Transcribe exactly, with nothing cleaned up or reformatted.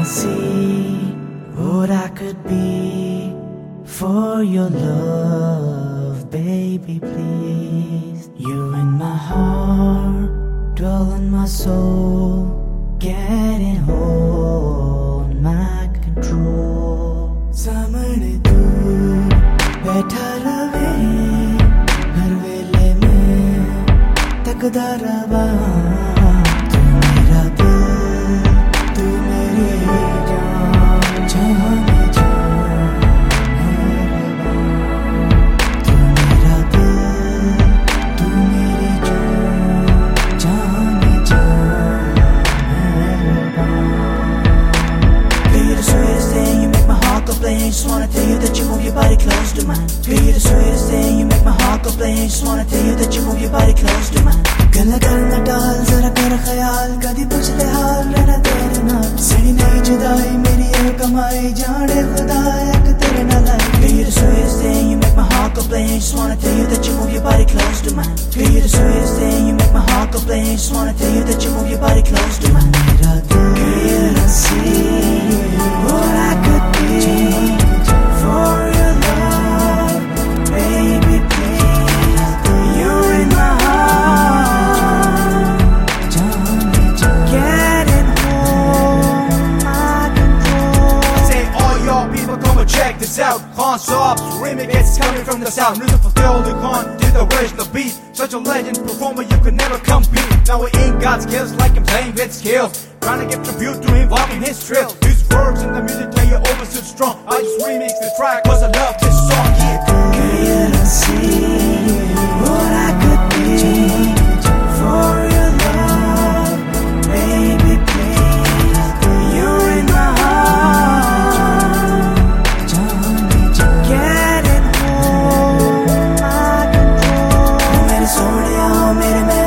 see what I could be for your love, baby, please. You in my heart, dwell in my soul, getting hold my control. सामने तू बैठा रहे हर वेले में तकदा रवा तू मेरा दिल तू मेरी जान जहाँ में जान तू मेरा दिल तू मेरी जान जहाँ में जान Girl, you're the sweetest thing, you make my heart go play. Just wanna tell you that you move your body close to mine. Girl, you're the sweetest thing, you make my heart go play. Just wanna tell you that you move your body close to mine. गला करना डाल जरा कर ख्याल कदी पूछते हाल रहना तेरे नाल सही नहीं जुदाई मेरी ये कमाई जाने खुदा एक तेरे नाल Girl, you're the sweetest thing, you make my heart go play. Just wanna tell you that you move your body close to mine. Girl, you're the sweetest thing, you make my heart go play. Just wanna tell you that you move your body close to mine. मेरा दिल Girl, I see what I could be for your love, baby, please. You're in my heart, getting home, my control. Say all y'all people come and check this out. Khan Saab's remix is coming from the south. Music for Phil the Khan did the original beat. Such a legend performer you could never compete. Now we ain't got skills like him playing with skills. Trying to give tribute to him walking his trail. His words in the music tell you always stood strong. I just remix the track cause I love this song. Yeah. Girl, I see what I could be for your love, baby, please. You're in my heart, getting home, my control. मेरे सोनिया मेरे